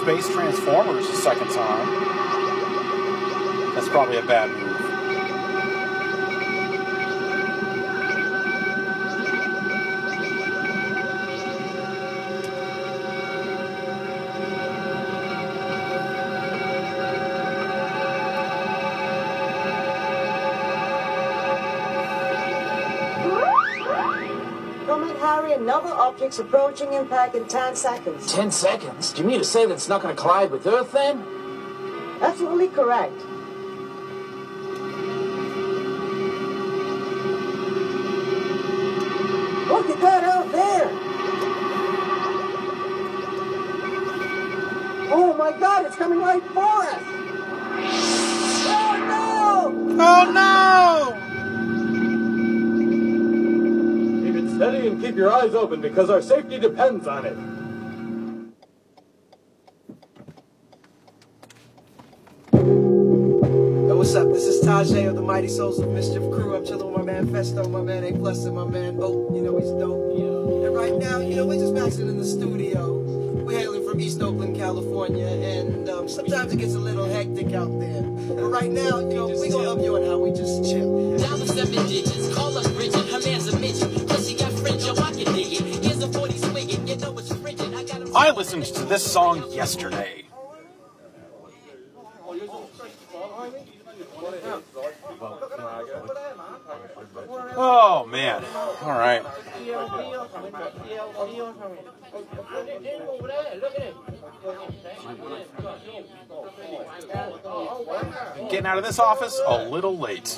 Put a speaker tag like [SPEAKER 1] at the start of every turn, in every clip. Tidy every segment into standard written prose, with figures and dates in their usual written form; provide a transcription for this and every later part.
[SPEAKER 1] Space Transformers a second time. That's probably a bad move.
[SPEAKER 2] Another object's approaching impact in 10 seconds.
[SPEAKER 3] 10 seconds? Do you mean to say that it's not going to collide with Earth, then?
[SPEAKER 2] Absolutely correct. Look at that out there! Oh my God, it's coming right for us! Oh no!
[SPEAKER 1] Oh no!
[SPEAKER 4] Steady and keep your eyes open because our safety depends on it.
[SPEAKER 5] Yo, what's up? This is Tajay of the Mighty Souls of Mischief crew. I'm chilling with my man Festo, my man A+, and my man Oak. You know he's dope. And right now, we're just maxing in the studio. We're hailing from East Oakland, California, and sometimes it gets a little hectic out there. But right now, we're gonna help you on how we just chill.
[SPEAKER 6] Down the 7 digits, call us Bridget, her man's a midget. Plus she got fringe, yo, I can dig it. Here's a 40 swinging, you know it's frigid.
[SPEAKER 1] I listened to this song yesterday. Oh man. All right. Getting out of this office a little late.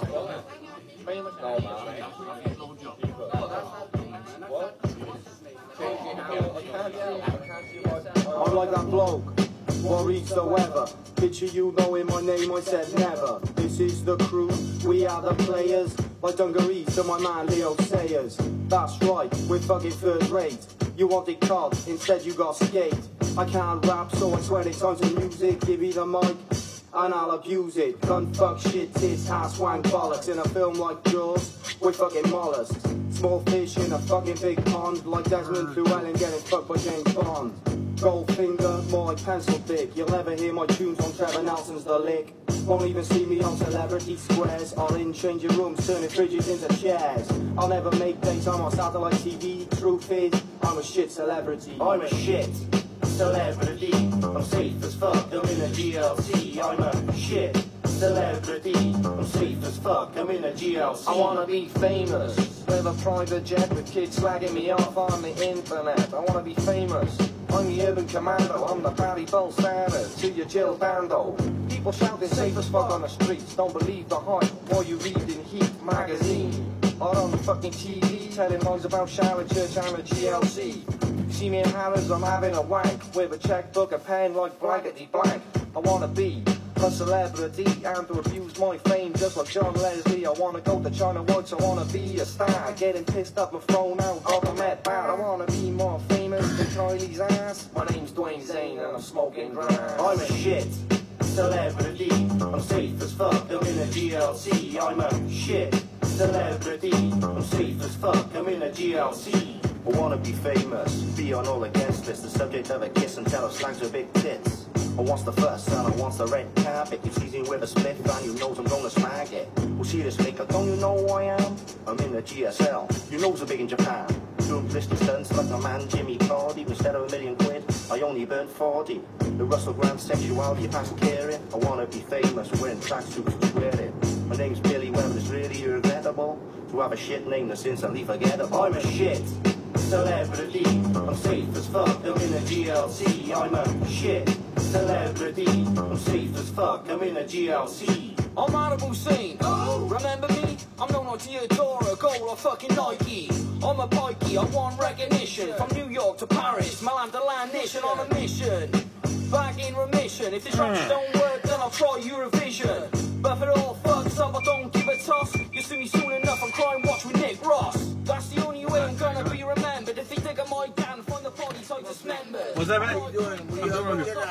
[SPEAKER 7] I'm like that bloke, what reads the weather. Picture you knowing my name, I said never. This is the crew, we are the players. Like dungarees to my man Leo Sayers. That's right, we're fucking third rate. You wanted COD, instead you got skate. I can't rap, so I swear it's on to music. Give me the mic, and I'll abuse it. Gun, fuck, shit, tits, ass, wank, bollocks. In a film like Jaws, we're fucking mollusks. Small fish in a fucking big pond. Like Desmond Llewellyn getting fucked by James Bond. Goldfinger, more like pencil dick. You'll never hear my tunes on Trevor Nelson's The Lick. Won't even see me on Celebrity Squares. I'll in changing rooms, turning fridges into chairs. I'll never make daytime on satellite TV. Truth is, I'm a shit celebrity. I'm a shit celebrity. I'm safe as fuck, I'm in a GLC. I'm a shit celebrity. I'm safe as fuck, I'm in a GLC.
[SPEAKER 3] I wanna be famous, with a private jet with kids slagging me off on the internet. I wanna be famous, I'm the urban commando. I'm the Barry Bolsana to your Jill Bando. People shouting safe as fuck on the streets. Don't believe the hype while you read in Heat magazine. Or on the fucking TV, telling lies about shower church and a GLC. See me in Harrods, I'm having a wank with a checkbook, a pen like blankety blank. I wanna be a celebrity and to abuse my fame just like John Leslie. I wanna go to China Whites, I wanna be a star. Getting pissed up and thrown out of a Met bar. I wanna be more famous than Kylie's ass. My name's Dwayne Zane and I'm smoking grass.
[SPEAKER 7] I'm a shit celebrity. I'm safe as fuck, I'm in a GLC. I'm a shit celebrity. I'm safe as fuck, I'm in a GLC. I wanna be famous, be on all the guest lists, the subject of a kiss and tell her slangs with big tits. I wants the first and I wants the red carpet. You teasing with a split and you knows I'm gonna smack it. Well, see this maker, don't you know who I am? I'm in the GSL, you know's a big in Japan. Doing blister stunts like my man Jimmy Cardi. Instead of £1,000,000, I only burned 40. The Russell Grant sexuality past caring. I wanna be famous, wearing tracksuits and swearing. My name's Billy Webber, it's really regrettable to have a shit name that's instantly forgettable. I'm a shit celebrity. I'm safe as fuck, I'm in a GLC. I'm a shit celebrity. I'm safe as fuck, I'm in a GLC.
[SPEAKER 3] I'm Malibu Scene. Oh, remember me? I'm known on Theodora, Gold or fucking Nike. I'm a pikey, I want recognition. From New York to Paris, Milan to Land Nation on a mission. Back in remission. If this rhymes don't work, then I'll try Eurovision. But if it all fucks up, I don't give a toss. You see me soon enough, I'm crying watch with Nick Ross. That's the only way I'm gonna be remembered. If they dig at my gun, find the bodies I dismembered.
[SPEAKER 1] What's that, man? I'm doing good.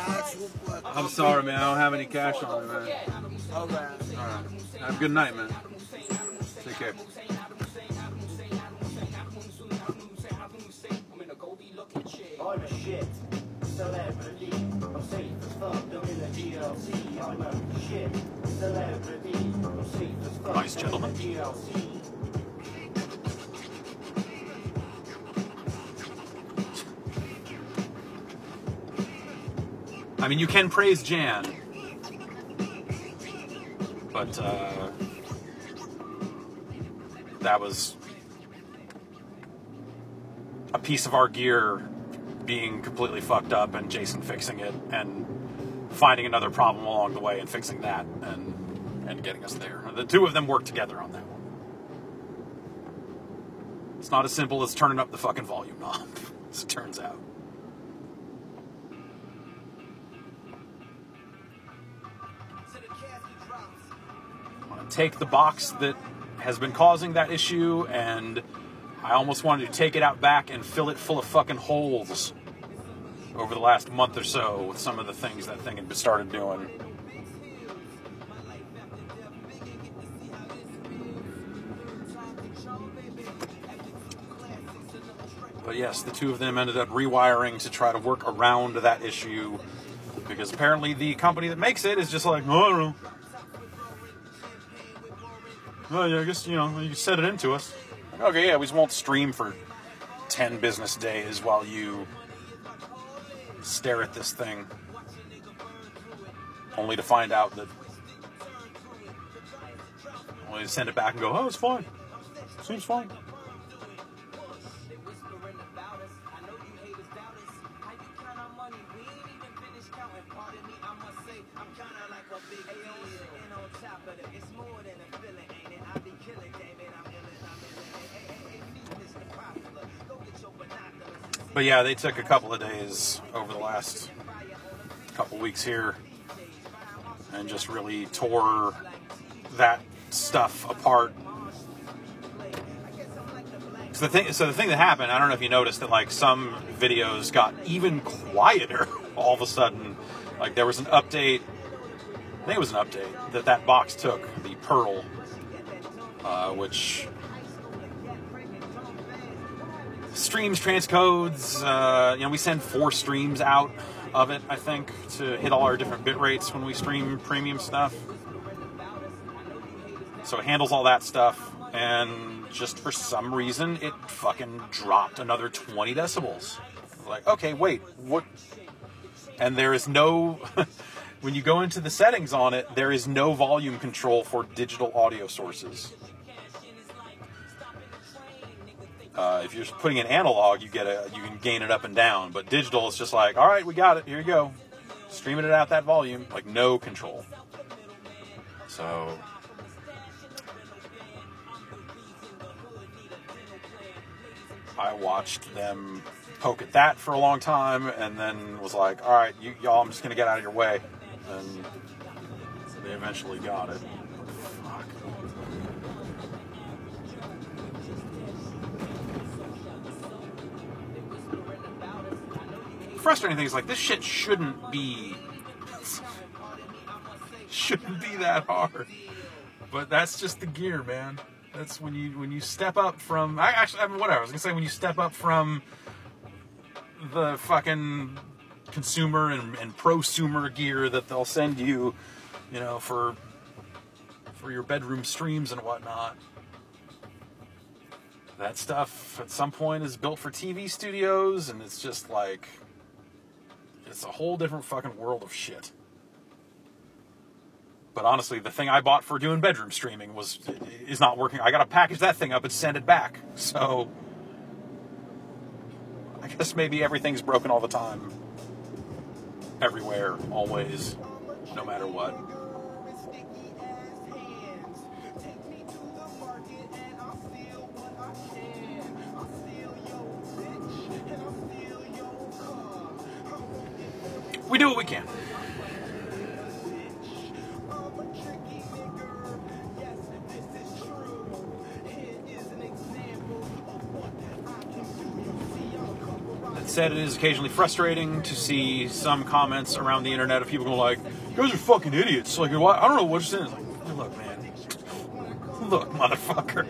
[SPEAKER 1] I'm sorry, man. I don't have any cash on me, man. All right. Have a good night, man. Take care.
[SPEAKER 7] I'm a shit celebrity. I'm I'm safe as fuck, I'm in a GLC, I'm a shit celebrity. I'm safe as fuck,
[SPEAKER 8] Nice gentleman.
[SPEAKER 7] I'm in a GLC.
[SPEAKER 8] I mean, you can praise Jan, but that was a piece of our gear being completely fucked up and Jason fixing it and finding another problem along the way and fixing that and getting us there. The two of them work together on that one. It's not as simple as turning up the fucking volume knob, as it turns out. Take the box that has been causing that issue, and I almost wanted to take it out back and fill it full of fucking holes over the last month or so with some of the things that thing had started doing. But yes, the two of them ended up rewiring to try to work around that issue, because apparently the company that makes it is just like, oh, I don't know. Well, yeah, I guess, you know, you set it into us. Okay, yeah, we just won't stream for 10 business days while you stare at this thing. Only to find out that... Only to send it back and go, oh, it's fine. Seems fine. But yeah, they took a couple of days over the last couple weeks here and just really tore that stuff apart. So the thing that happened, I don't know if you noticed that, like, some videos got even quieter all of a sudden. Like, there was an update, I think it was an update that box took, the Pearl, which streams transcodes. You know, we send 4 streams out of it, I think, to hit all our different bit rates when we stream premium stuff. So it handles all that stuff, and just for some reason, it fucking dropped another 20 decibels. Like, okay, wait, what? And there is no, when you go into the settings on it, there is no volume control for digital audio sources. If you're putting in analog, you can gain it up and down, but digital is just like, all right, we got it, here you go, streaming it out that volume, like no control. So I watched them poke at that for a long time, and then was like, all right, y'all, I'm just gonna get out of your way, and they eventually got it. Fuck. Frustrating thing is, like, this shit shouldn't be that hard, but that's just the gear, man. That's when you step up from, I mean, whatever I was gonna say, when you step up from the fucking consumer and prosumer gear that they'll send you, you know, for your bedroom streams and whatnot. That stuff at some point is built for TV studios, and it's just like, it's a whole different fucking world of shit. But honestly, the thing I bought for doing bedroom streaming is not working. I gotta package that thing up and send it back. So I guess maybe everything's broken all the time. Everywhere, always, no matter what. We do what we can. That said, it is occasionally frustrating to see some comments around the internet of people going like, "You guys are fucking idiots." Like, I don't know what you're saying. Like, look, man. Look, motherfucker.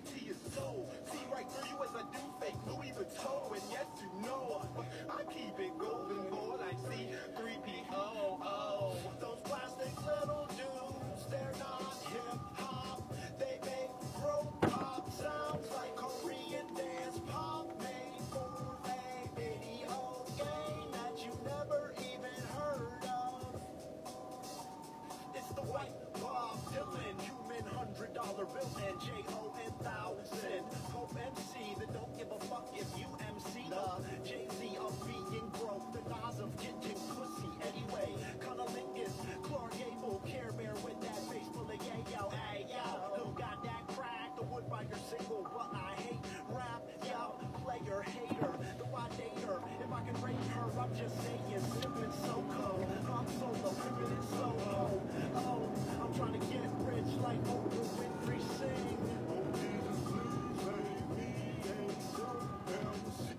[SPEAKER 9] to your soul. See right through you as I do fake Louis Vuitton. And yes, you know I keep it golden more like C3PO. Those plastic little dudes, they're not hip-hop. They make bro pop sounds like Korean dance pop made for a video game that you never even heard of. It's the white Bob Dylan, human $100 bill and J-O-N 1,000. Hope MC that don't give a fuck if you MC the Jay-Z of being broke, the Nas of getting pussy anyway. Cunnilingus, Clark Gable, Care Bear with that face full of yayo. Hey yo, who got that crack? The Woodbiner single, but I hate rap. Yo, player hater, the wadater. If I can rate her, I'm just saying, sipping so cold. I'm solo, living in Soho. Oh, I'm trying to get rich like Oprah Winfrey sing. Oh, Jesus, please make me a MC.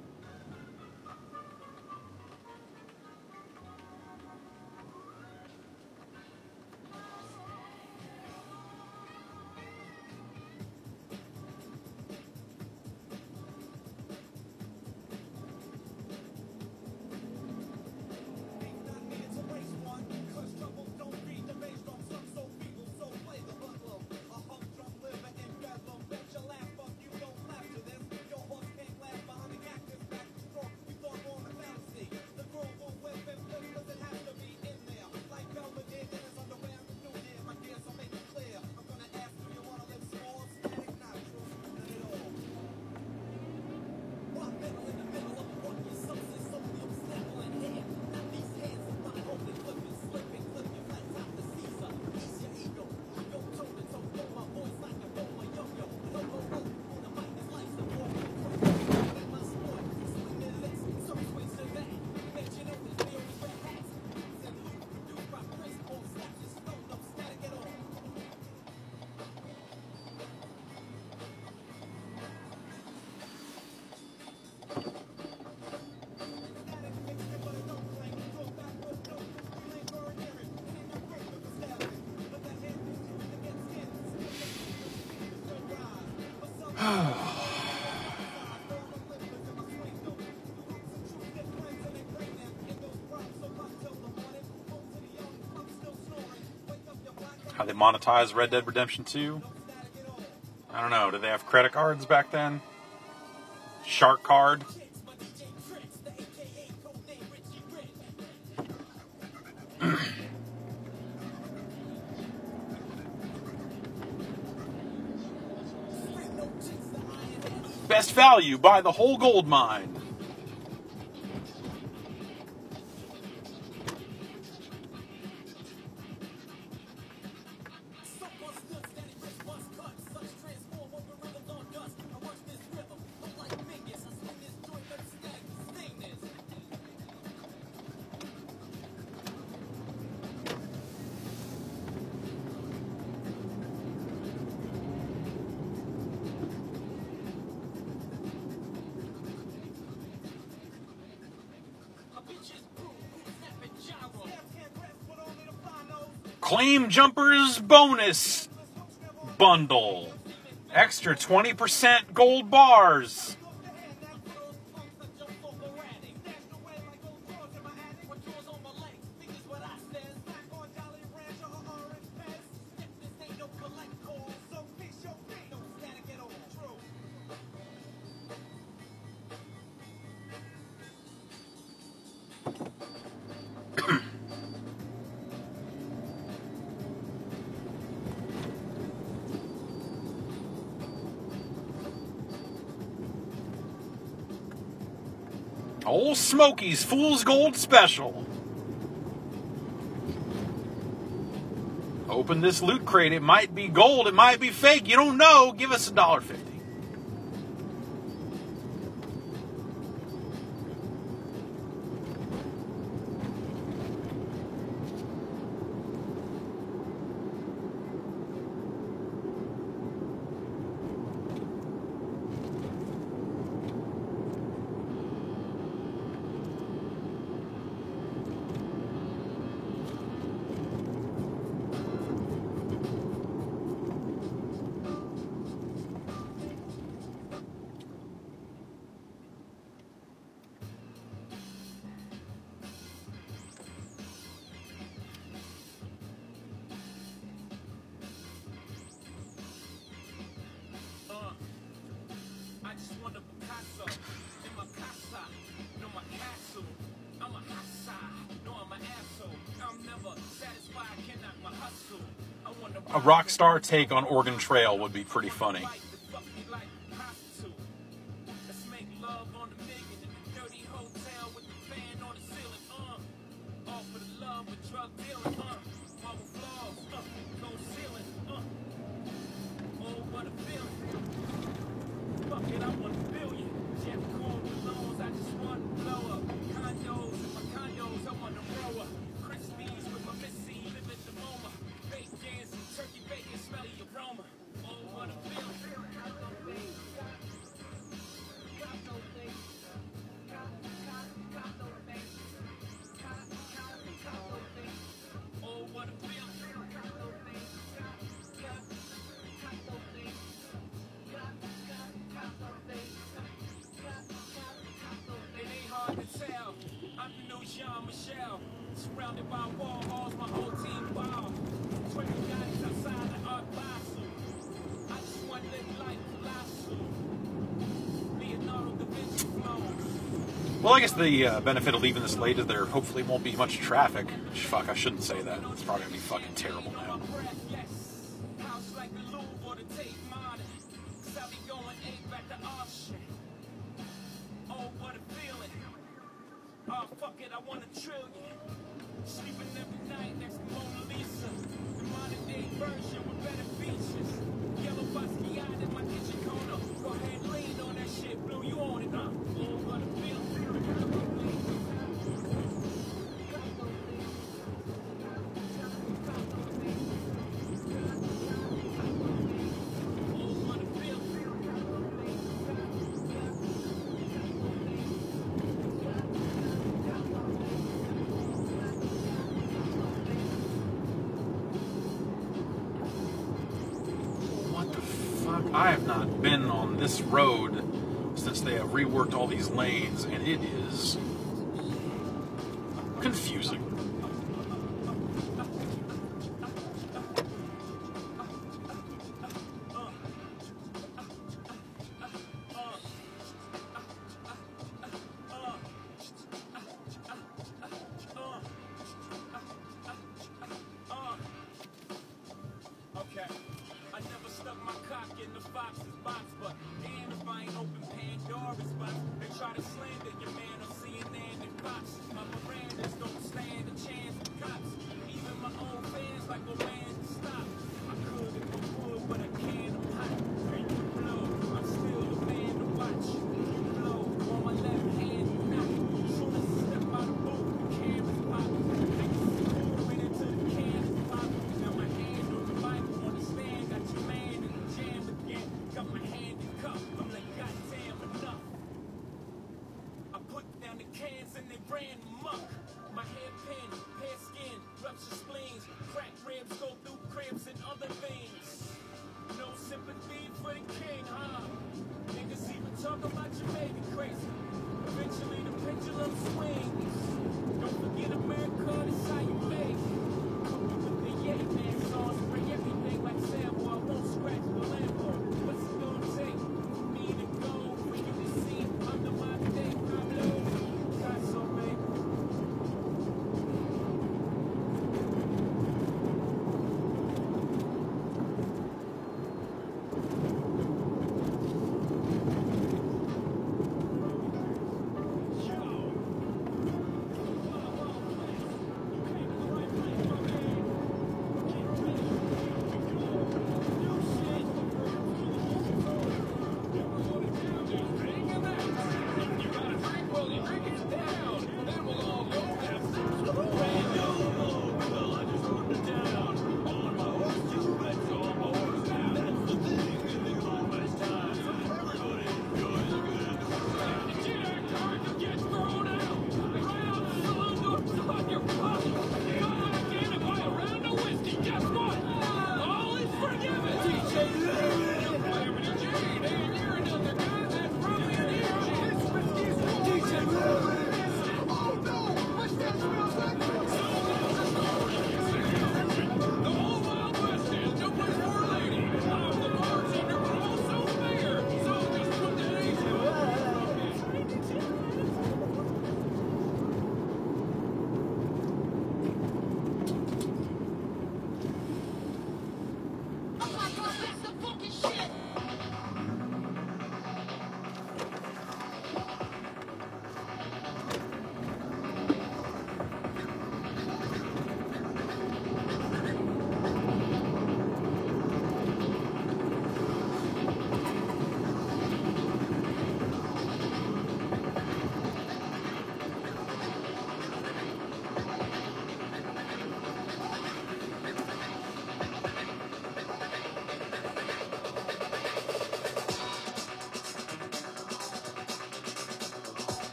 [SPEAKER 8] How they monetize Red Dead Redemption 2? I don't know. Did they have credit cards back then? Shark card? Best value, buy the whole gold mine. Claim Jumpers bonus bundle. Extra 20% gold bars. Old Smoky's Fool's Gold Special. Open this loot crate. It might be gold. It might be fake. You don't know. Give us $1.50. A rock star take on Oregon Trail would be pretty funny. Well, I guess the benefit of leaving this late is there hopefully won't be much traffic. Fuck, I shouldn't say that. It's probably gonna be fucking terrible now. I have not been on this road since they have reworked all these lanes, and it is confusing.
[SPEAKER 10] My hair pin, hair skin, rupture spleens, cracked ribs, go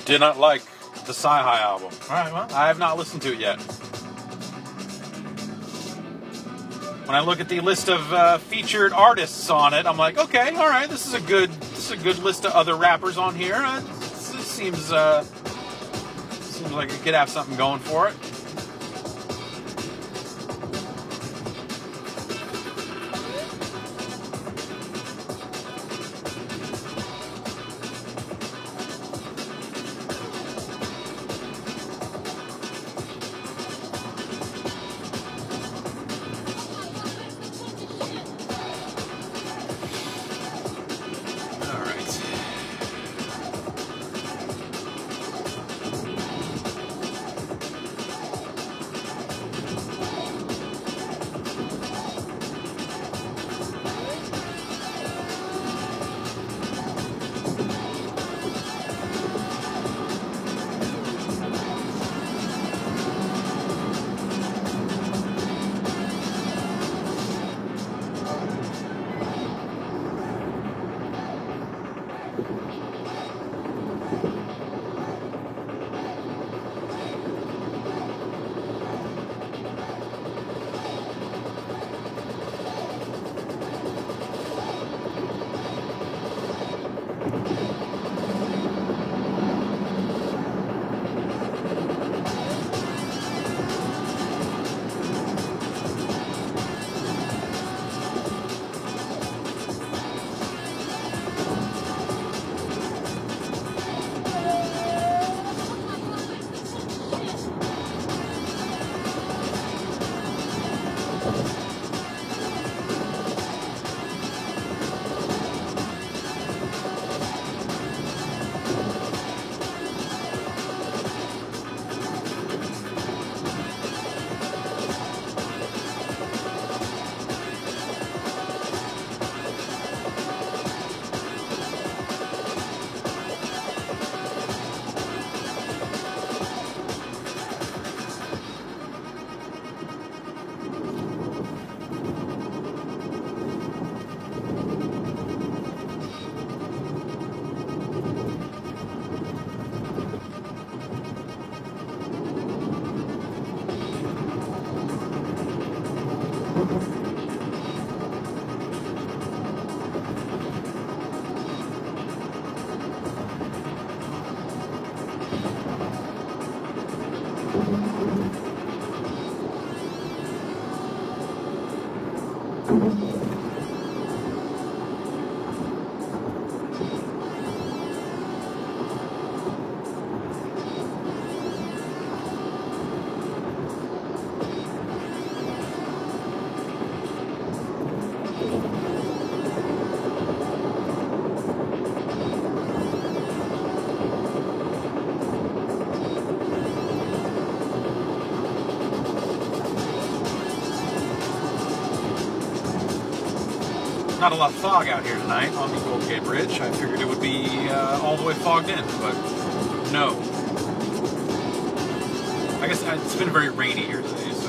[SPEAKER 8] Did not like the Sci-Hi album. All right, well, I have not listened to it yet. When I look at the list of featured artists on it, I'm like, okay, all right, this is a good list of other rappers on here. This seems like it could have something going for it. Not a lot of fog out here tonight on the Gold Gate Bridge. I figured it would be all the way fogged in, but no. I guess it's been very rainy here today, so.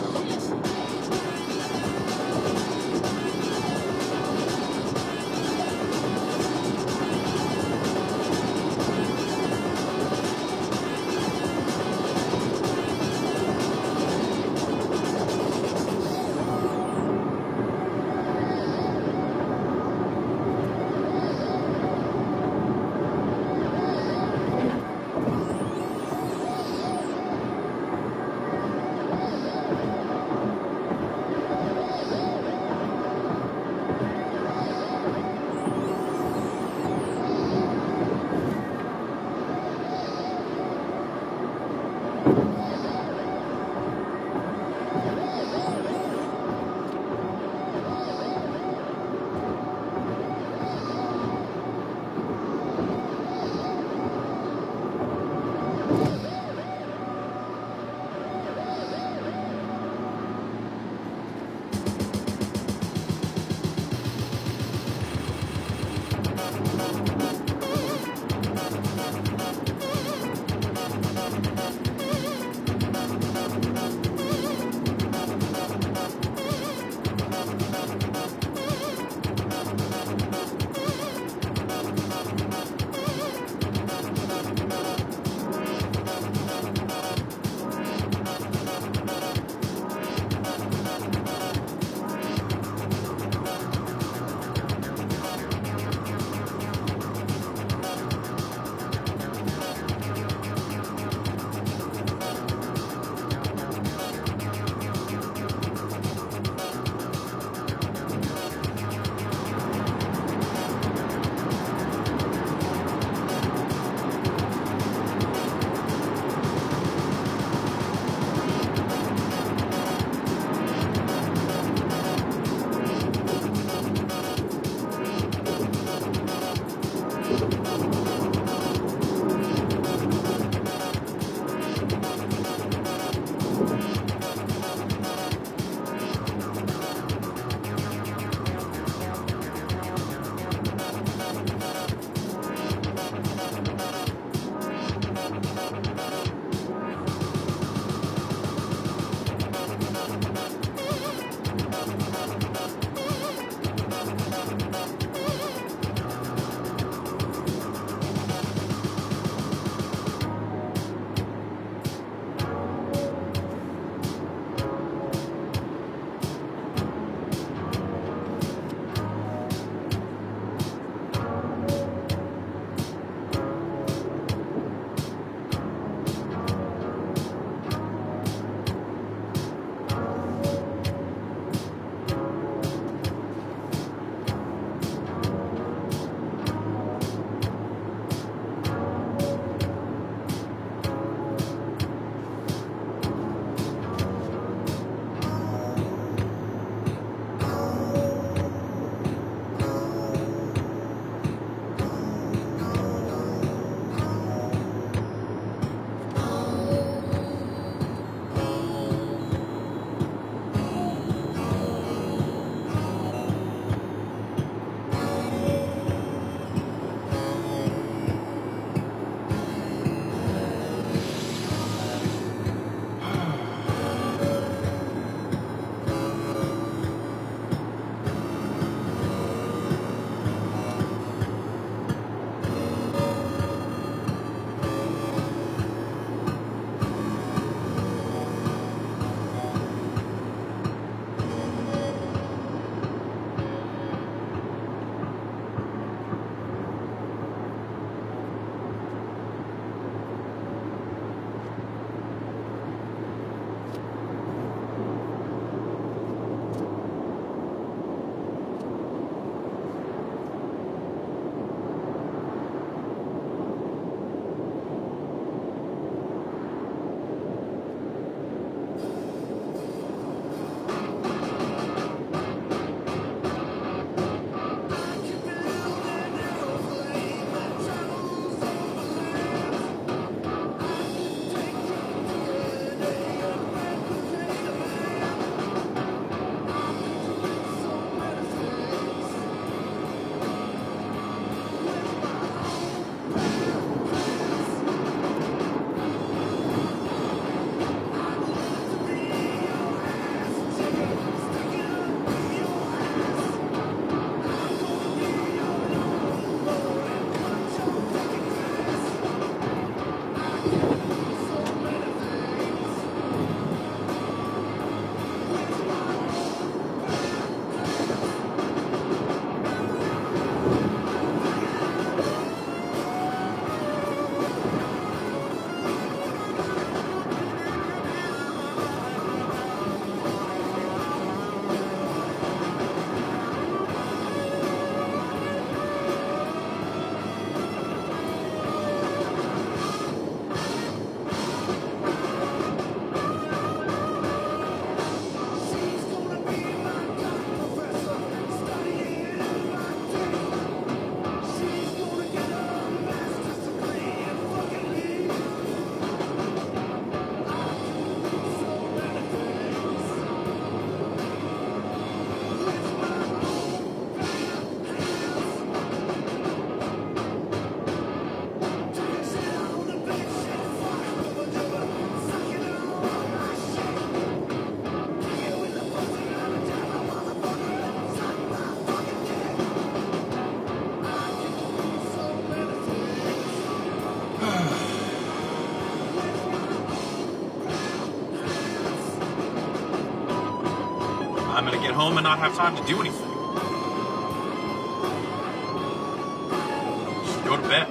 [SPEAKER 8] I'm going to get home and not have time to do anything. Just go to bed.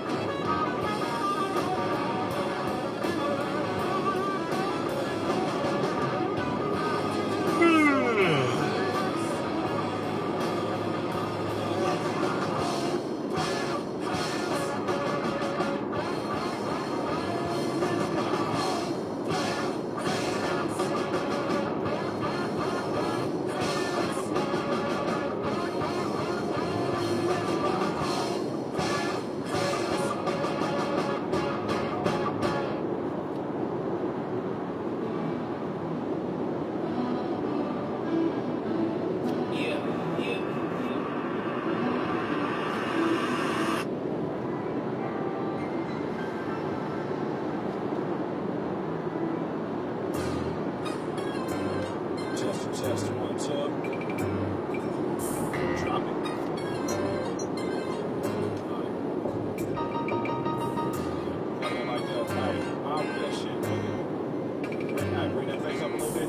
[SPEAKER 10] Test, 1, 2. Drop it. Like that. I'll do that shit. Alright, bring that face up a little bit.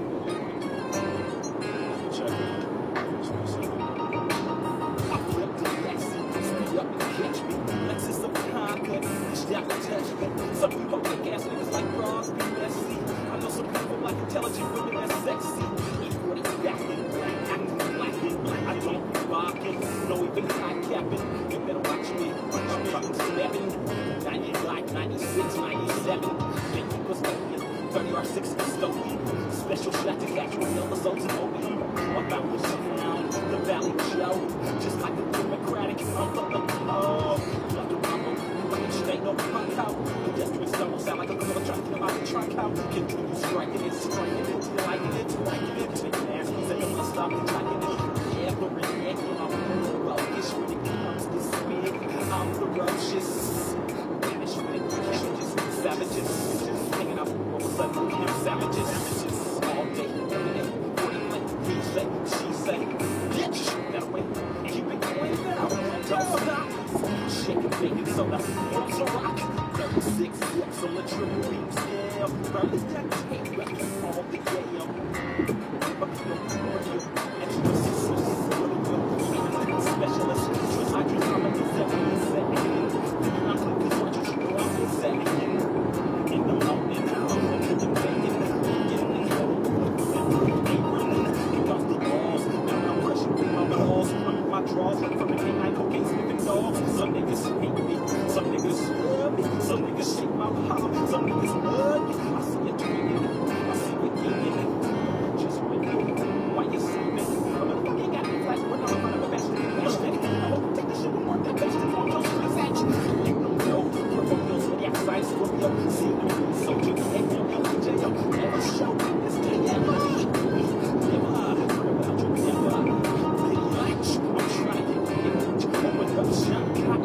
[SPEAKER 10] Check it.
[SPEAKER 6] I flip the Lexi, speed up and catch me. Lexus of conquer, reached out and touched me. Some people make ass niggas like bras, be messy. I know some people like intelligent women that's sexy. E40 backing, acting black. I don't be barking, no even high capping. You better watch me, I'm fucking snapping. 90 like 96, 97. 50 custodian, 30 or 6 custodian. Special shot to catch one of the zones in OBE. About what's around the Valley Joe. Just like the Democratic, I'm the ain't no punk out. Pedestrian stumble sound like a girl trying to get out the trunk out. Continue striking it, liking it. Making ass say I'm gonna stop and liking it. Yeah, but reacting, I'm bogus when it comes to speed. I'm ferocious. Vanish when it changes. Savages, hanging out all of a sudden. I'm savages. All day, every day. 40 minutes, he say, she say, bitch, that way. Keep it going now. Don't stop. Shaking baking soda, it's a rock. 36 steps on the triple beam scale. Burn the deck, take back all the gale. Specialist, just like you're coming to 7 seconds. I'm quick as much as you know I'm in second. In the morning, I'm in the bacon. Getting the hell. Ain't running, kick off the walls. Now I'm rushing with my balls. I'm in my drawers, from the canine cocaine sniffing dog. Some niggas hate me, some niggas love me, some niggas shake my heart, some niggas love me. I see you tweeting, I see you eating, just winning. Why you sleeping? You got me like when I'm in front of a best nigga. Take the shit with more than best and more transaction. You don't know, promote with the outside Scorpio. See the soldier, and you'll go to jail. Never show this day ever. Never heard about you, never. I'm trying to get you open up shop.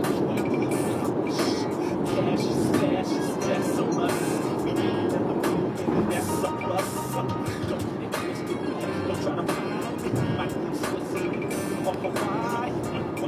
[SPEAKER 6] Cash is that's so much. We need another move, and that's so plus. Don't get twisted, don't try to find me. Might be Switzerland or Hawaii. 1,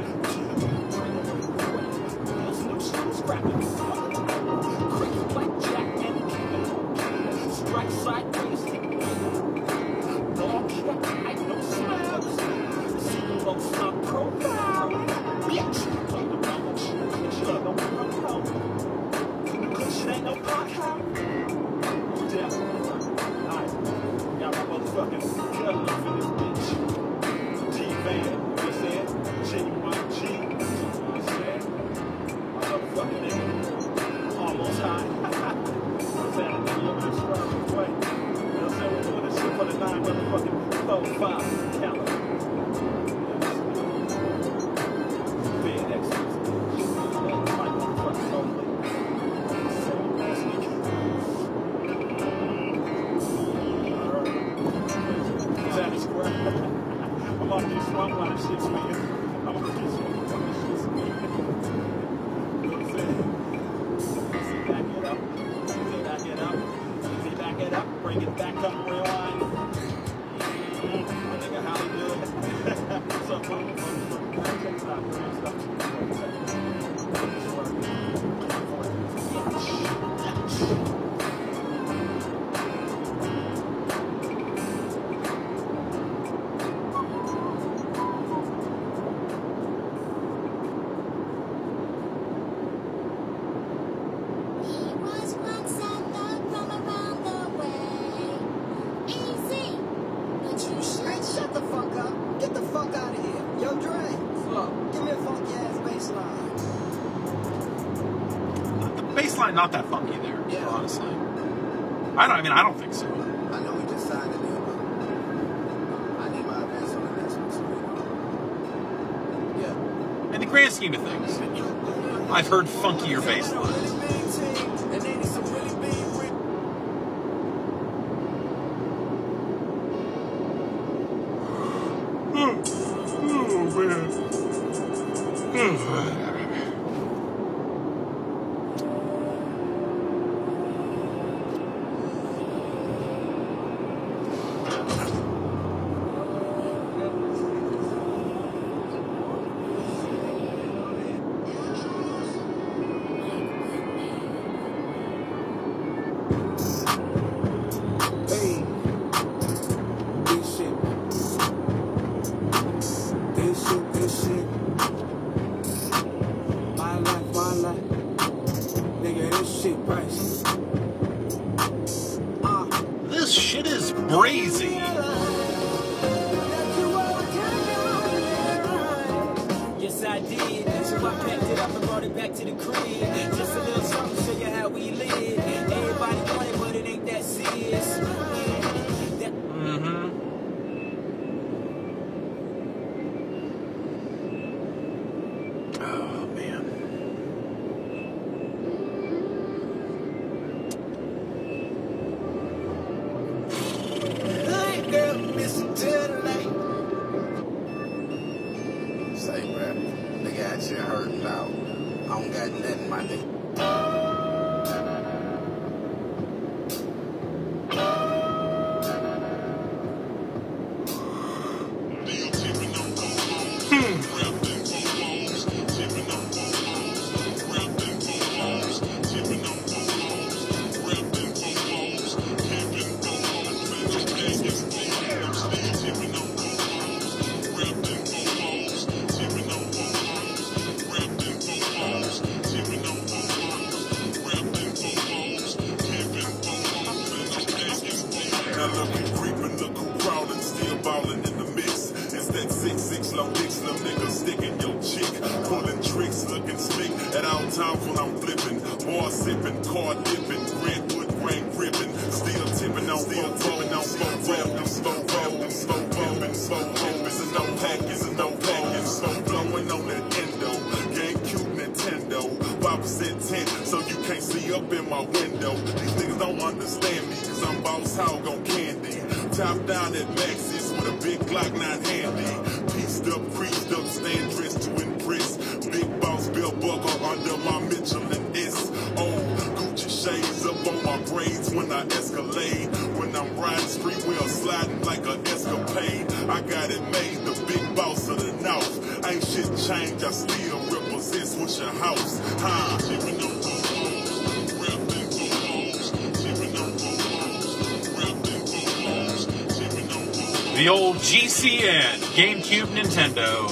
[SPEAKER 6] 2, 3, those new shoes rapping. Cricket, blackjack, and strike sideways. Dog cat, I know smiles. See the most on profile. Bitch, play the bubble. Bitch, love no punk. Shit ain't no punk out. Yeah. Alright. Got my motherfucking cousin up in this bitch. G-Van, you know what I'm saying? Genuine G. You know what I'm saying? My motherfucking nigga. Almost high. You know what I'm saying? I think you're just running away. You know what I'm saying? We're doing this shit for the 9 motherfucking 4-5 calendar. Big excellence. My motherfucking only. I'm on this one while this shit's me. I'm on this one while this shit's me. You know what I'm saying? See, back it up. See, back it up. See, back it up. Bring it back up, rewind. My nigga Hollywood. What's up, bro?
[SPEAKER 8] line not that funky there,
[SPEAKER 5] Yeah.
[SPEAKER 8] honestly. I don't think so.
[SPEAKER 5] I know we just signed it in, but I need my advance on the next one, so yeah.
[SPEAKER 8] In the grand scheme of things, I've heard funkier bass lines.
[SPEAKER 5] And they need some really big
[SPEAKER 7] Hey, this shit. This shit. My life. Nigga, this shit priceless.
[SPEAKER 8] This shit is brazy.
[SPEAKER 6] Yes, I did. So I packed it up and brought it back to the crib. Just a little something to show you how we live. Everybody want it, but it ain't that serious.
[SPEAKER 8] Oh, man.
[SPEAKER 5] Hey, girl, listen to the light.
[SPEAKER 11] Say, bruh, nigga out here hurting out. I don't got nothing, my nigga.
[SPEAKER 9] Now look who creeping, look who crawling, still ballin' in the mix. It's that 6'6" low dicks, them niggas sticking your chick. Pulling tricks, looking slick at all times when I'm flipping. Bar sipping, car dipping, Brentwood grain gripping. Still tipping on slow rap, them slow bumping, slow opens and no packets and no packets. Slow blowing on that endo, GameCube Nintendo. 5% tint, so you can't see up in my window. These niggas don't understand me, cause I'm boss hog on candy. Top down at Maxis with a big Glock 9 handy. Pieced up, creased up, stand dressed to impress. Big boss Bill Buckle under my Mitchell and S. Oh, Gucci shades up on my braids when I escalade. When I'm riding street wheel sliding like a escapade. I got it made, the big boss of the North. Ain't shit changed, I still represent what's your house.
[SPEAKER 8] The old GCN, GameCube Nintendo.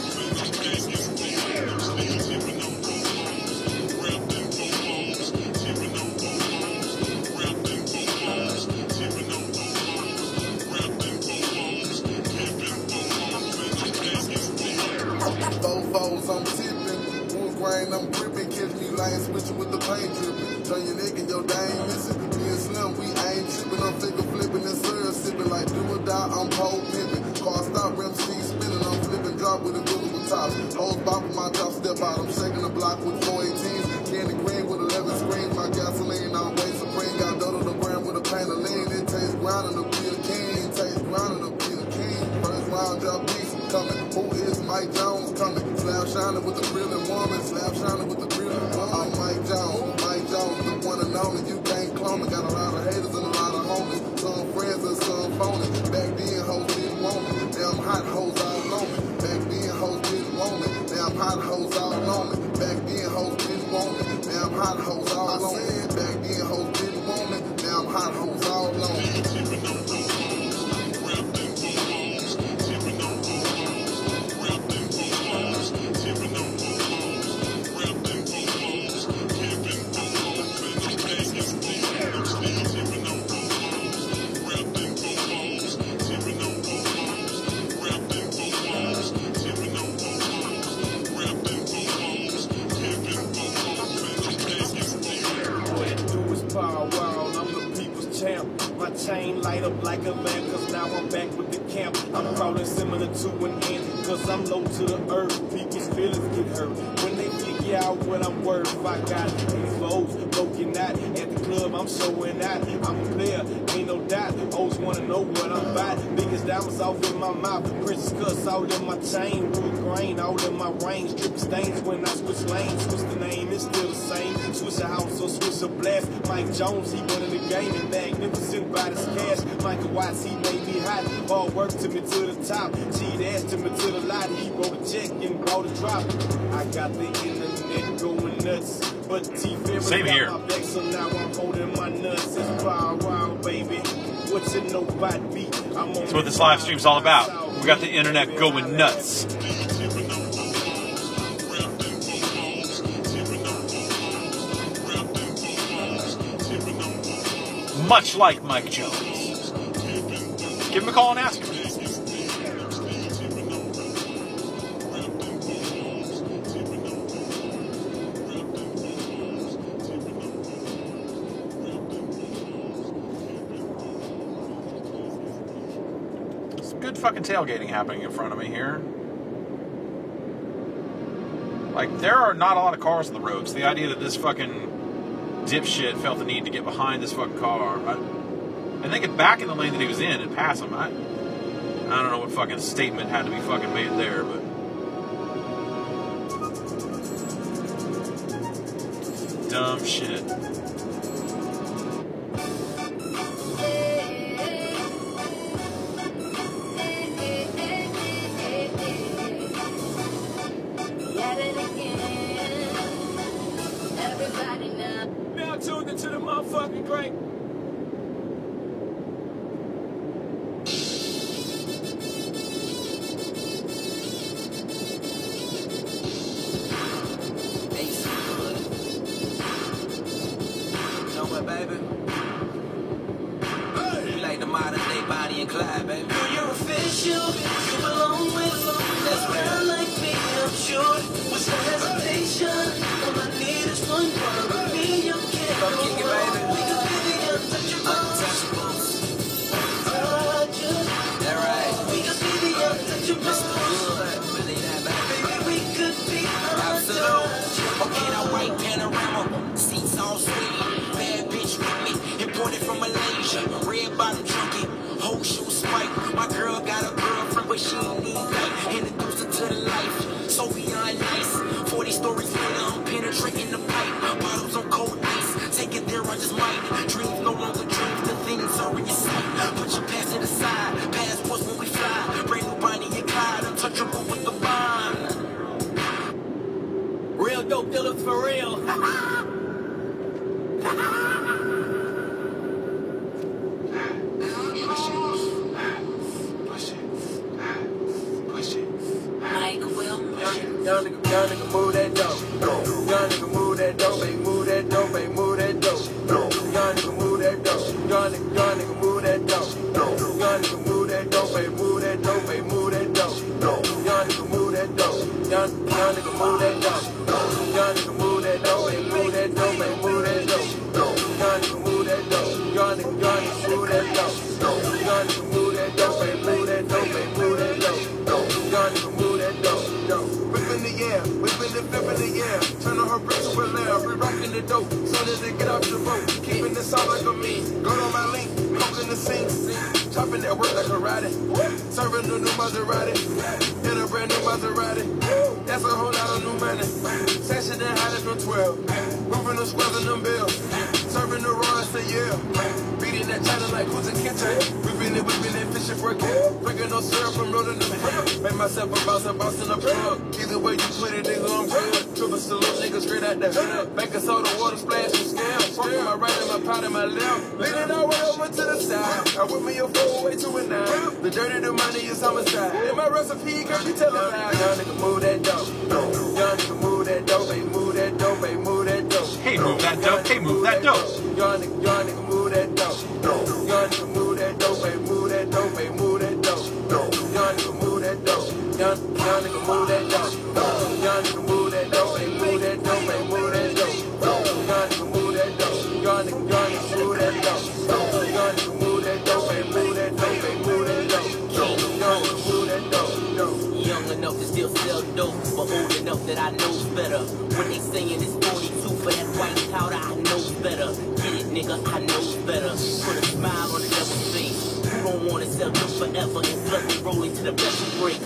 [SPEAKER 11] Fofos, I'm tipping. Wood grain, I'm gripping. Catch me lying, switching with the paint dripping. Turn your neck and your dang missing. Me and Slim, we ain't tripping. I'm figure flipping and syrup sipping. Like do or die, I'm pole pimping. Car stop, rim C spinning. I'm flipping, drop with a Google top. Hoes bopping my drop, step out. I'm shaking the block with 418s. Candy green with 11 screens. My gasoline, I'm way supreme. Got dough to the brand with a paint of lean. It tastes ground and a be a king. It tastes ground and a be a king. First round, drop beats coming. Who is Mike Jones coming? Slap shining with the grilling woman. Slap shining with the grilling woman. I'm Mike Jones, the one and only. You can't clone me. Got a lot of haters and a lot of homies. Some friends and some phony. Back then, hoes didn't want me. Now I'm hot hoes all on me. Back then, hoes didn't want me. Now I'm hot hoes all on me. Back then, hoes didn't want me. Now I'm hot hoes all on me. Back then, hoes didn't want me. Now I'm hot hoes all on me.
[SPEAKER 10] the land, cause now I'm back with the camp. I'm crawling similar to an ant, cause I'm low to the earth. People's feelings get hurt when they figure out what I'm worth. I got these foes broken out at the club, I'm showing out. I'm a player, ain't no doubt. Always wanna know what I'm about. Biggest diamonds off in my mouth, princess cuts all in my chain, wood grain all in my range, dripping stains when I switch lanes. Switch the name, it's still the same. Switch a house or switch a blast. Mike Jones, he won in the game and magnificent by this cash. Michael Watts, he made me hot. Hard work took me to the top. Cheat ass took me to the lot. He wrote a check and bought a drop. I got the internet going nuts, but
[SPEAKER 8] Same here.
[SPEAKER 10] got my back, so now I'm holding my nuts. It's wild, wild, baby. What you know about me? I'm on
[SPEAKER 8] That's what this live stream's all about. We got the internet going nuts. Much like Mike Jones. Give him a call and ask him. Some good fucking tailgating happening in front of me here. Like, there are not a lot of cars on the roads. The idea that this fucking dipshit felt the need to get behind this fucking car. And they get back in the lane that he was in and pass him. I don't know what fucking statement had to be fucking made there, but dumb shit.
[SPEAKER 10] Now tuned into the motherfucking great.
[SPEAKER 5] Know what, baby? You like the modern day Bonnie and Clyde, baby. You're official. You belong with someone that's real like me, I'm sure. What's the hesitation? All I need is one word with me, you can't go kick it, baby. We can be the untouchables. That right. We can be the untouchables. Believe that, baby. We could be untouchables. Okay, now white panorama. Seats all sweet. Bad bitch with me. Imported from Malaysia. Red bottom junkie. Whole shoe spike. My girl got a girlfriend, but she ain't need that. Introduced her to the life. So beyond nice. 40 stories later, I'm penetrating the pipe. Bottles on cold ice. Take it there, I just might. Dreams no longer dreams. The things are in your sight. Put your past to the side. Passports when we fly. Brand new Bonnie and Clyde. Untouchable with the bond. Real dope dealers for real. Young nigga move that dope. Young nigga move that dope, baby, move that dope, baby, move that dope. Young nigga move that dope. Young nigga move that dope. Young nigga move that dope, baby, move that dope, baby, move that dope. Young nigga move that dope. Young nigga move that dope. Young nigga move that dope, baby, move that dope, baby, move that dope. Young nigga move that dope. Young nigga move that dope. Young nigga move that dope, baby, move that dope, baby, move that dope. Young nigga move that dope. Whip in the air, whip in the flip in the air. Turn on her brick to a lamb, we rockin' the dope. Soon as they get off the boat, keeping the sound like a me. Go on my link, coke in the sink. Chopping that work like karate. Serving a new Maserati. In a brand new Maserati. That's a whole lot of new money. Sashing and hiding from 12. Moving the squares and them bills. Serving the raw, say yeah. Beating that China like who's a kitchen. Whipping it, fishing for a cat. Drinking no syrup from rolling them hair. Made myself a boss in the plug. Either way you put it, nigga, I'm good. Triple salute, nigga, straight out the hood. Baking soda, water splash, and scale. Smoking my right and my pot in my left. Leaning all the way over to the side. I whip me a 4-way to a 9. The dirty, the money is homicide. In my recipe, girl, you tell them how. Young nigga, move that dope. Young nigga, move that dope, baby, move that dope, baby, move that dope.
[SPEAKER 8] Hey, move that dope. Hey, move that dope.
[SPEAKER 5] Young nigga, move that dope. Young nigga, move that dope, baby, move that dope, baby, move that dope. Young nigga, move that dope. Young nigga, move that dope. Young nigga, move that dope, baby, move that dope, baby, move that dope. Young nigga, move that dope. Young nigga, move that dope. Young nigga, move that dope, baby, move that dope.
[SPEAKER 6] forever and flooding, rolling to the vessel break.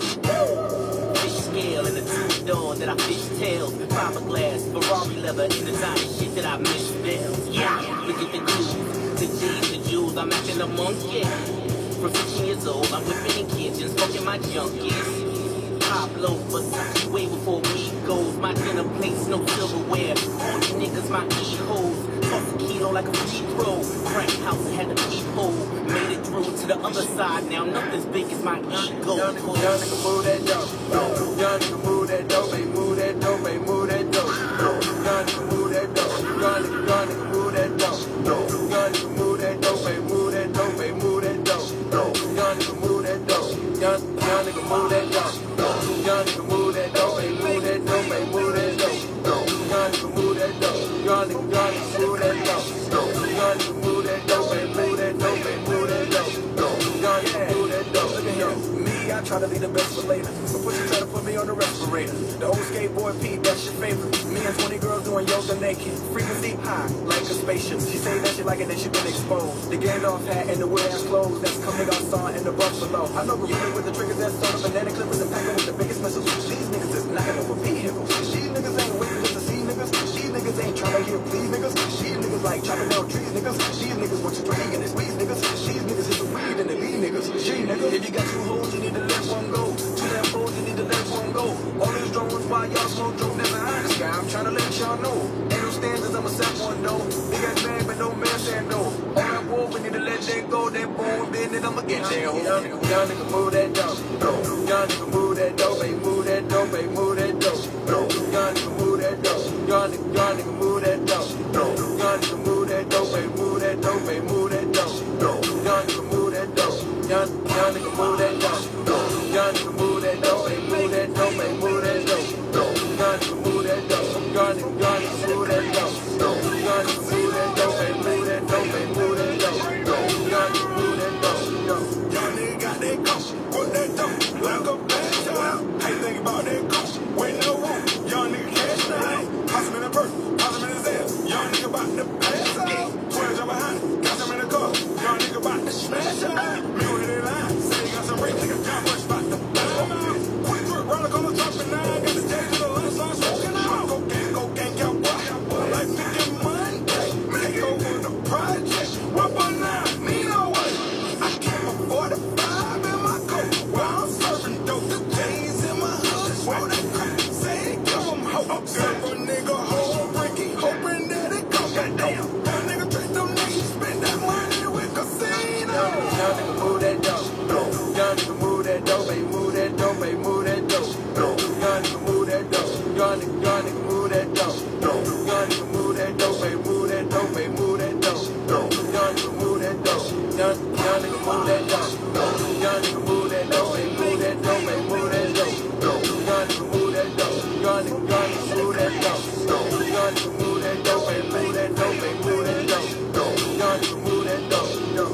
[SPEAKER 6] Fish scale and a two-door that I fish tails. Fiberglass, Ferrari leather, and designer shit that I misspelled. Yeah, look at the clues, the G's, the jewels, I'm acting a monkey. From 15 years old, I'm whipping in kitchens, smoking my junkies. Pablo, Versace, way before weed goes. My dinner plates, no silverware. All these niggas, my e-hoes. Toss a kilo like a free throw. Crack house, had a peephole. Made it through to the other side. Now nothing's big as my ego.
[SPEAKER 5] Young nigga move that dope. Young nigga move that dope. They move that dope. They move that dope. Young nigga move that dope. Young nigga move that dope. Young nigga move that dope. They move that dope. They move that dope. Young nigga move that dope. Young nigga move that dope. Young nigga move that dope. They move that dope. They move that dope. Young nigga move that dope. Young nigga move that dope. Young nigga move that dope. They move that dope. They move that dope. Young nigga move that dope. Look at him. Me, I try to be the best for later. So Pusha try to put me on the respirator. The old skateboard Pete, that's your favorite. Me and 20 girls doing yoga naked. Frequency high, like a spaceship. She say that she like it, then she been exposed. The Gandalf hat and the weird ass clothes. That's coming outside in the Buffalo. I know you play with the triggers that's on the banana clippers and packing with the biggest missiles. These niggas is knocking over vehicles. These niggas ain't waiting just to see niggas. These niggas ain't trying to hear please niggas. These niggas like chopping down trees niggas. These niggas want you to eat and it's squeeze niggas. These niggas is the weed and the lead niggas. G niggas. If you got two hoes, you need to let one go. Two damn hoes, you need to let one go. All these drones while y'all smoke dope, that's a high sky. I'm trying to let y'all know. Ain't no standards, I'ma set one though. Big ass man, but no man saying no. All that war, we need to let that go. That bone bend and I'ma get there. Young nigga move that dope. Young nigga move that dope. They move that dope. They move that dope. Young nigga move that dope. Young nigga move that dope. Young nigga move that dope. They move that dope. They move that dope. Young nigga move that dope. Young nigga move that dope. Young nigga move that dope. They move that dope. They move that dope. Young nigga move that dope. Young nigga move that dope. Young nigga move that dope. They move that dope. They move that dope. Young nigga move that dope.
[SPEAKER 9] Young nigga got that coat, put that dope, like a bad child. How you think about that coat? Wait no room, young nigga cash now. Toss him in the purse, toss him in his ass. Young nigga about to pass out. 12 jump behind him, got him in the car. Young nigga about to smash out. Me with it line, say he got some rich nigga. John Bush about to blow him out. Quick trip, roller coaster jumping now. Got the J to the lunch line, smoking out. Cocaine, cowboy, like picking Monday. Make over the project, what by now? Me no way. I keep a 45 in my coat while I'm serving dope. The J's in my hood, where they come. Say they give them hope. Serve a nigga whole Ricky, hoping that it come. Goddamn, that nigga treat them niggas, spend that money with casino.
[SPEAKER 5] Young nigga move that dope. Young nigga move that dope. They move that dope. They move that dope. Young nigga move that dope. Young nigga move that dope. Young nigga move that dope. They move that dope. They move that dope. Young nigga move that dope. Young nigga move that dope. Young nigga move that dope. They move that dope. They move that dope. Young nigga move that dope. Young nigga move that dope. Young nigga move that dope. They move that dope. They move that dope. Young nigga move that dope.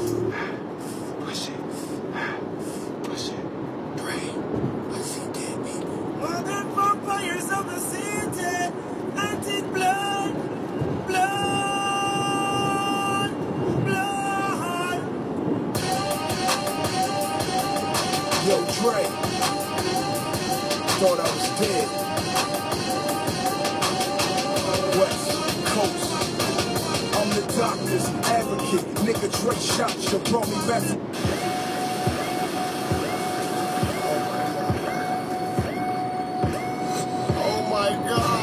[SPEAKER 9] Push it, pray. I see dead people.
[SPEAKER 12] Modern vampires of the city, anti blood, blood, blood.
[SPEAKER 9] Yo, Dre. Thought I was dead. West Coast. I'm the doctor's advocate. Nigga, Dre shot you, brought me back.
[SPEAKER 11] Oh my God.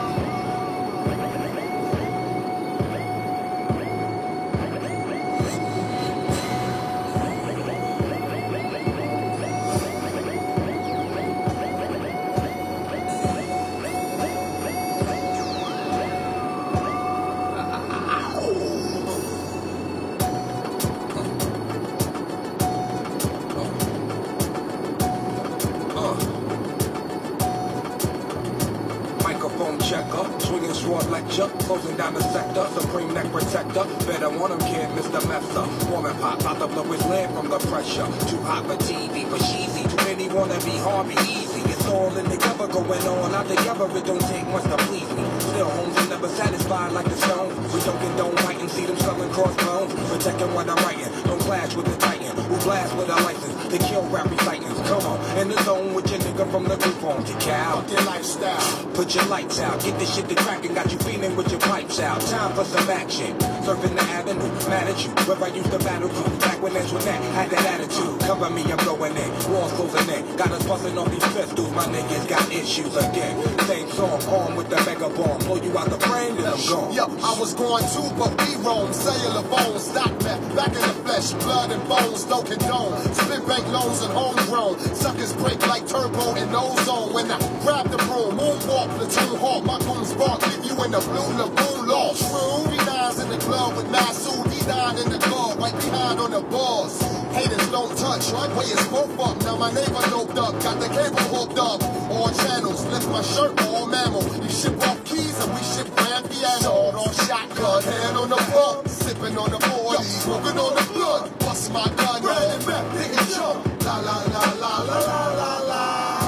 [SPEAKER 9] Microphone checker, swinging sword like Chuck, closing down the sector, supreme neck protector. Better want him, kid, Mr. Messer. Woman pop out the blow his leg from the pressure. Too hot for TV, for cheesy. Too many wanna be Harvey Easy. It's all in together, going on out together. It don't take much to please me. Still, homes are never satisfied like the stone. We don't condone fighting, see them selling crossbones. Protecting what I'm writing, don't clash with the titan. Who blast with a license?
[SPEAKER 3] to kill rap recitants. Come on, in the zone with your nigga from the group on. Get cow.
[SPEAKER 9] Fuck your lifestyle.
[SPEAKER 3] Put your lights out. Get this shit to crackin'. Got you feeling with your pipes out. Time for some action. Surfing the avenue. Mad at you. Where I used to battle you. Back when Antoinette had that attitude. Cover me, I'm going in. Walls closing in. Got us busting off these pistols. My niggas got issues again. Same song. Armed with the mega bomb. Blow you out the frame, then I'm gone.
[SPEAKER 9] Yo, I was going too, but we roam. Cellular phones, stock meth, back in the flesh, blood and bones, no condone. Spit bank loans and homegrown. Suckers break like turbo in ozone. When I grab the broom, moonwalk, platoon hawk, my goons bark, leave you in the blue lagoon lost. True, D9's in the club with Masu, D9 in the guard, right behind on the bars. Haters don't touch, right? Way it's both up. Now my neighbor doped up, got the cable hooked up. All channels, lift my shirt, all mammal. You ship off keys and we ship grand piano. Sword on shotgun, hand on the floor, sipping on the board, smoking on the blood. Bust my gun, running back, nigga jump. La la la la la la la la.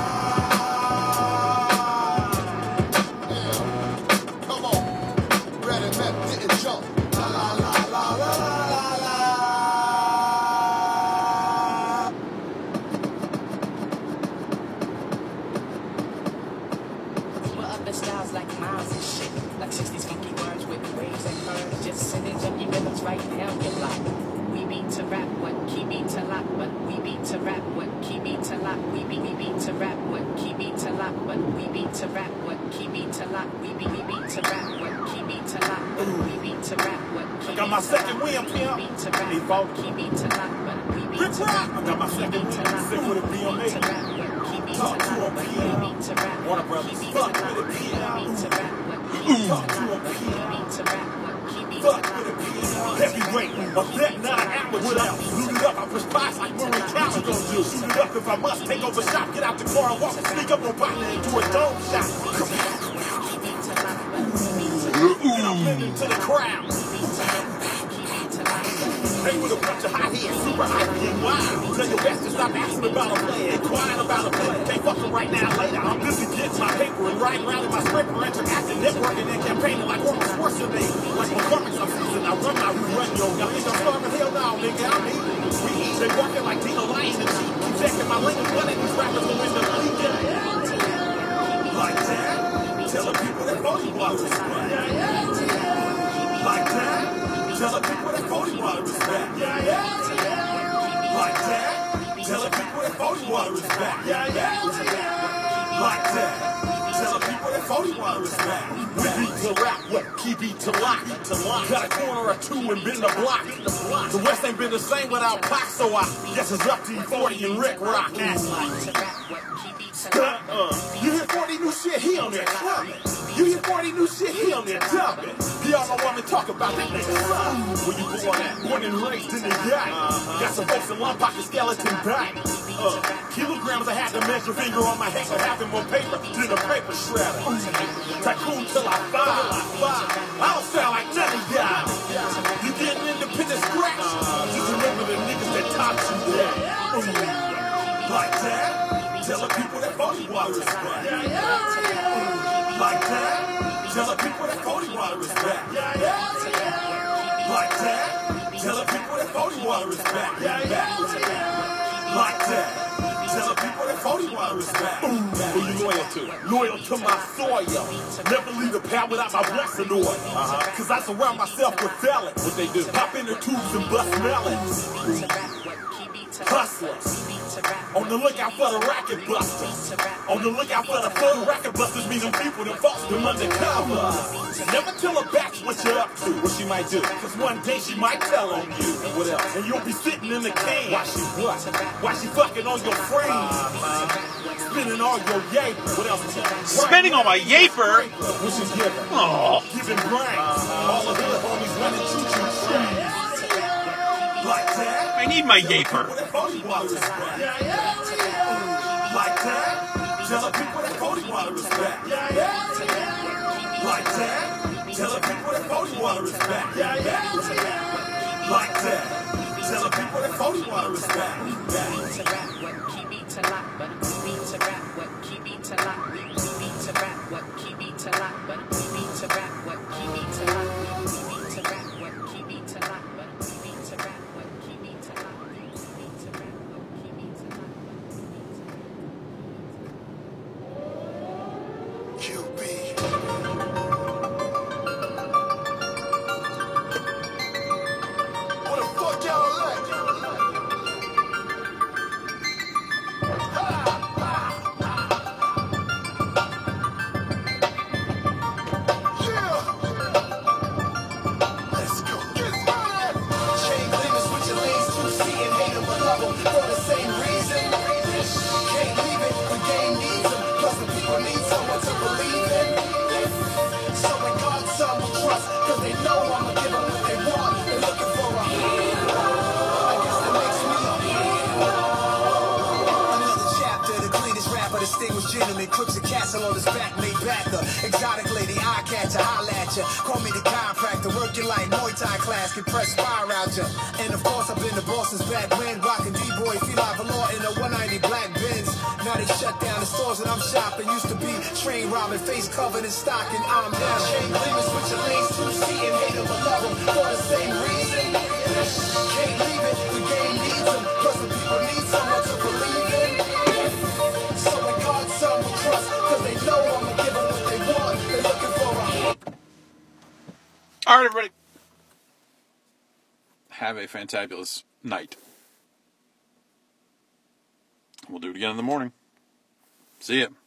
[SPEAKER 9] Yeah. Come on, red and map didn't jump. La la la la la la la.
[SPEAKER 13] We're up the styles like miles and shit. Like 60s funky words with waves and curves. Just sitting junkie rhythms right now, you like. We beat to rap, what key beat to lock, but we beat to rap, what key beat to lock. We beat to rap, what key beat to lock, but we beat to rap, what key beat to lock. We beat to rap, what key beat to lock, but we beat to rap, what key beat to lock.
[SPEAKER 10] I got my second win, pimp.
[SPEAKER 13] We beat to rap, what key beat to lock, but we beat to rap.
[SPEAKER 10] I got my second win. Sick with a BMA. Talk to him, PM. Warner Brothers. Fuck with a PM. Talk to him, PM. Fuck with a PM. Heavyweight, a vet, not an amateur. Loot it up, I push spots like Murray Cowan gon' do. Shoot it up if I must, take over shop, get out the car and walk, sneak up on partner into a dome shot. And I'm living to the crowd. Hey, with a bunch of hot heads, super hot and wild. Tell your best to stop asking about a play and crying about a play. Can't fuck them right now, later. I'm busy getting my paper and riding around in my scraper, interacting, networking, and campaigning like Arnold Schwarzenegger. Like McCormick's I'm season, I run my run, yo. Y'all think I'm starving? Hell no, nigga, I'm eating. We eat, they walking like Dino Lion and cheat. Keep checking my link and running these rappers to win the league. Like that, tell the people that voting water is right. Like that. Tell the people that voting water is back. Like that. Tell the people that voting water is back. Like that. Tell the people that voting water is back. We beat to rap, what key beat to lock. Got a corner or two and been the block. The West ain't been the same without Pac, so I guess it's up to E40 and Rick Rock. You hear 40 new shit, he on there clubbing. You hear 40 new shit, he on there dubbing. Y'all don't want to talk about that nigga son. Where you born at? Born and raised in the yacht. Got some folks in one pocket skeleton back. Kilograms I had to measure, finger on my head, so having more paper than a paper shredder. Tycoon till I five. I don't sound like none of y'all. You getting independent scratch? Just remember the niggas that taught you that. Like that. Tell the people that voting water is back. Like that. Tell the people that voting water is back. Like that. Tell the people that voting water is back. Like that. Tell the people that voting water is back. Who you loyal to? Loyal to my soil. Never leave the pad without my blessing oil. Cause I surround myself with felons. What they do? Pop in their tubes and bust melons. Hustlers. On the lookout for the racket busters. On the lookout for the racket busters, meaning people that false them undercover. Never tell her back what you're up to, what she might do. Cause one day she might tell on you. And what else? And you'll be sitting in the cane. Why she what? Why she fucking on your frame? Spinning all your yaper. What else?
[SPEAKER 8] Spinning on my yaper?
[SPEAKER 10] What she giving?
[SPEAKER 8] Oh.
[SPEAKER 10] Giving brains. All the hood homies running choo-choo trains. Like that.
[SPEAKER 8] I need my yaper.
[SPEAKER 10] Like that. Tell the people that voting water is back. Like that. Tell the people that voting water is back. Like that. Tell the people that voting water is back.
[SPEAKER 13] To rap, what key beat to lock, but we beat to rap, what key beat to lock. We beat to rap, what key beat to lock, but we beat to rap, what key beat to lock. We beat to rap, what key beat to lock, but we beat to rap, what key beat to lock. We beat to rap, what key beat to lock.
[SPEAKER 14] running crooks and castle on his back, laid back. The exotic lady, eye catcher, holla at ya. Call me the chiropractor, working like Muay Thai class, can press fire out ya. And of course, I've been the boss since back when, rocking D-boy, feel like velour in a 190 black Benz. Now they shut down the stores that I'm shopping. Used to be train robbing, face covered in stocking. I'm now chain limits, switch your lanes, 2C and hate them, but love them for the same reason. Can't leave it, the game needs them. Plus the people need someone to believe in. So in God, some will trust, cause they know I'ma give them what they want. They're looking for a...
[SPEAKER 8] All right, everybody. Have a fantabulous night. We'll do it again in the morning. See ya.